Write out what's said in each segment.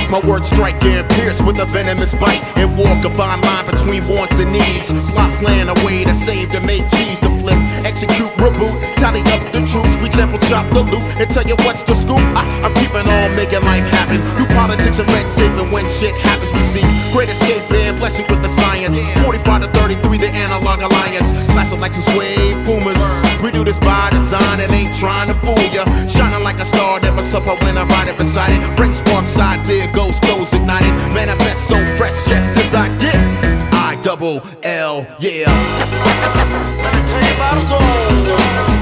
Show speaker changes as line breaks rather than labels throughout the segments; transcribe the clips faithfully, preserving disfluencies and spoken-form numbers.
My words strike and pierce with a venomous bite, and walk a fine line between wants and needs. Plot plan a way to save, to make cheese, to flip, execute, reboot, tally up the troops. We sample, chop the loot, and tell you what's the scoop. I, I'm keeping on making life happen through politics and red tape, and when shit happens we see great escape and bless you with the science. Forty-five to thirty-three, the analog alliance. Class elections sway boomers. We do this by design and ain't trying to fool ya. Shining like a star, never suffer when I ride it beside it. Bring sparks, idea, ghost flows ignited. Manifest so fresh, yes as I get. I double L, yeah.
Let me tell you about a soul.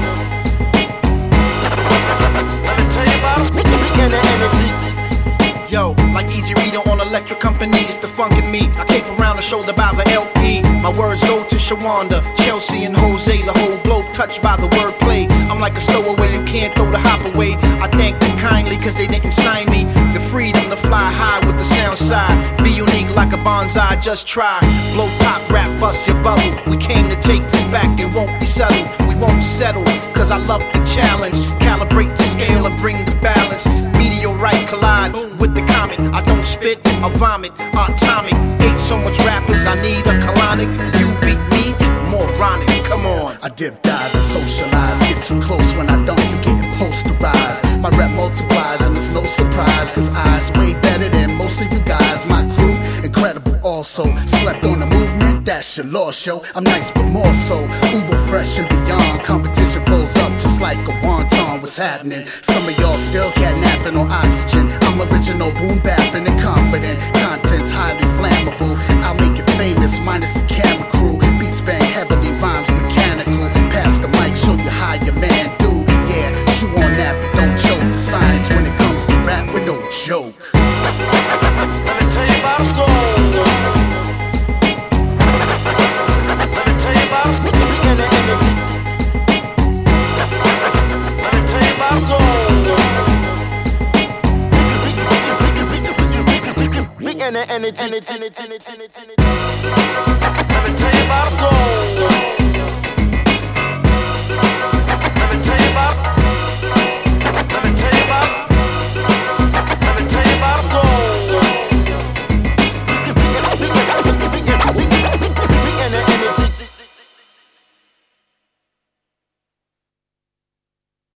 Let me tell you about a soul. Yo, like Easy Reader on Electric Company, it's the funk in me. I cape around the shoulder by the L P. My words go to Shawanda, Chelsea, and Jose. The whole globe touched by the wordplay. I'm like a stowaway, you can't throw the hop away. I thank them kindly, cause they didn't sign me. The freedom to fly high with the sound side. Be unique like a bonsai, just try. Blow pop, rap, bust your bubble. We came to take this back, it won't be settled. We won't settle, cause I love the challenge. Calibrate the scale and bring the balance. Meteorite collide with the comet. I don't spit, I vomit, atomic. Hate so much rappers, I need a colonic. You beat me, moronic, come on.
I dip, dive, and socialize. Get too close when I don't, you getting posterized. My rap multiplies and it's no surprise, cause I's way better than most of you guys. My crew, incredible also. Slept on the movement, that's your lost show. I'm nice but more so, uber fresh and beyond. Competition folds up just like a wonton. What's happening? Some of y'all still catnapping on oxygen. I'm original, boom bapping and confident. Content's highly flammable. I'll make it famous minus the camera crew. Beats bang heavily, rhymes mechanical. Pass the mic, show you how your man do. Yeah, chew on that but don't choke. The science when it comes to rap, we're no joke.
Let me tell you about a soul. Let me tell you about a soul. Let me tell you about a soul. Big energy, energy, energy, energy, energy. Let me tell you about a soul. Let me tell you about